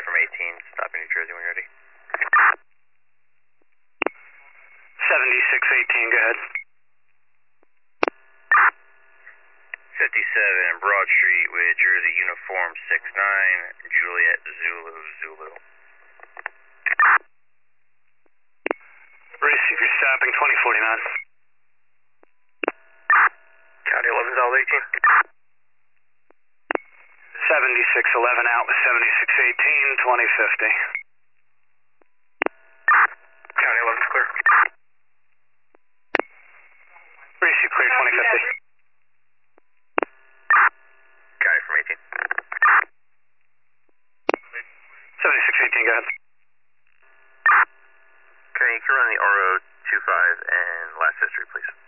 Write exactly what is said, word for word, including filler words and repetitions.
from eighteen, stopping New Jersey when you're ready. seventy-six eighteen, go ahead. fifty-seven Broad Street with Jersey Uniform six nine, Juliet Zulu Zulu. Receive your stopping twenty forty-nine. County eleven South eighteen. seventy-six eleven out with seventy-six eighteen, twenty fifty. County eleven's clear. Receive clear twenty fifty. County from eighteen. seventy-six eighteen, go ahead. County, you can run the R O two five and last history, please.